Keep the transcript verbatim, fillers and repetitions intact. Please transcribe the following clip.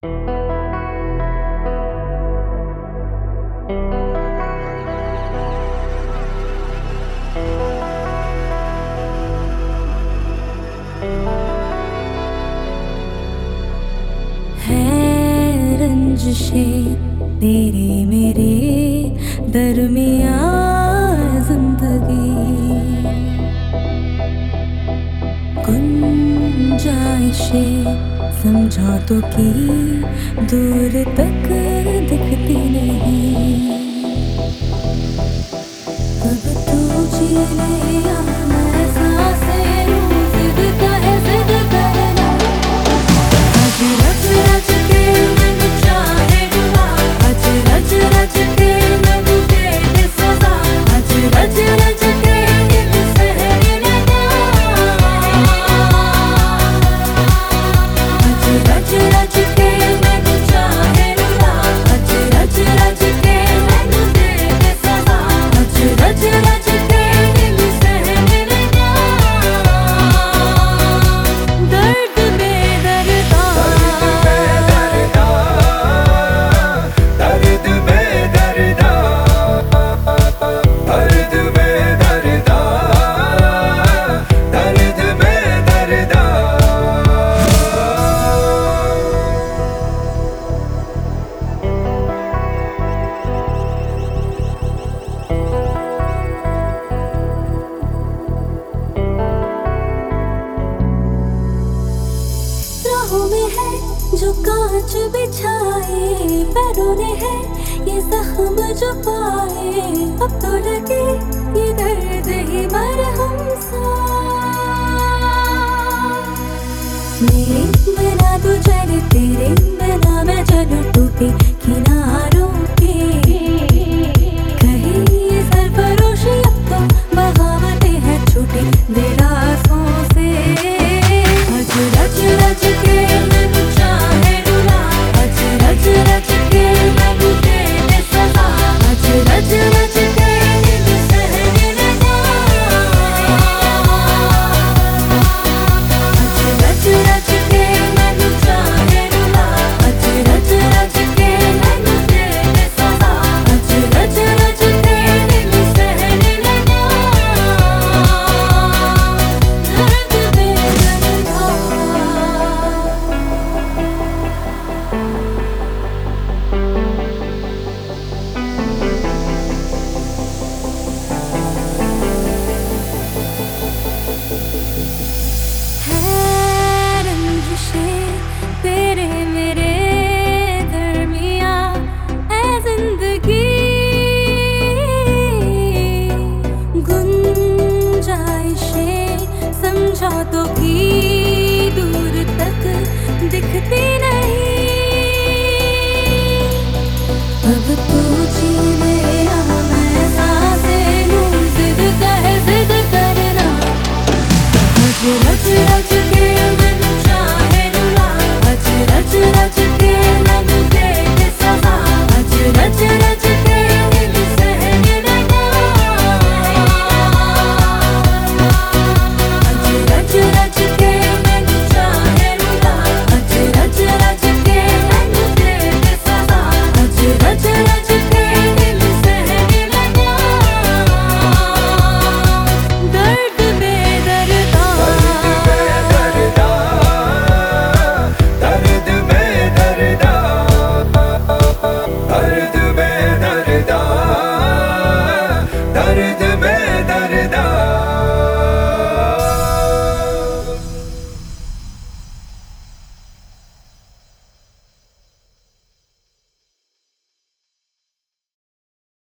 है रंजिशें तेरे मेरे दरमिया जिंदगी, गुंजाइशें समझौतों की दूर तक दिखती नहीं। अब तू जी ले या मैं सांसें लूं, जिद का है जिद करना। आज रच रच के मन चाहे रुला, आज रच रच के मन दे दे सजा, आज रच रच के दिल सहने लगा। आज रच रच के मन चाहे रुला, आज रच रच के मन दे दे सजा, आज रच रच के दिल सहने लगा। दर्द में दर्दा, दर्द में दर्दा, दर्द में दर्दा, दर्द में दर्दा। राहों में है जो कांच बिछाए, पैरों ने है ये जख्म जो पाए। अब तो लगे ये दर्द ही मरहम सा। मेरे बिना तू चले, तेरे बिना मैं चलूं, टूटे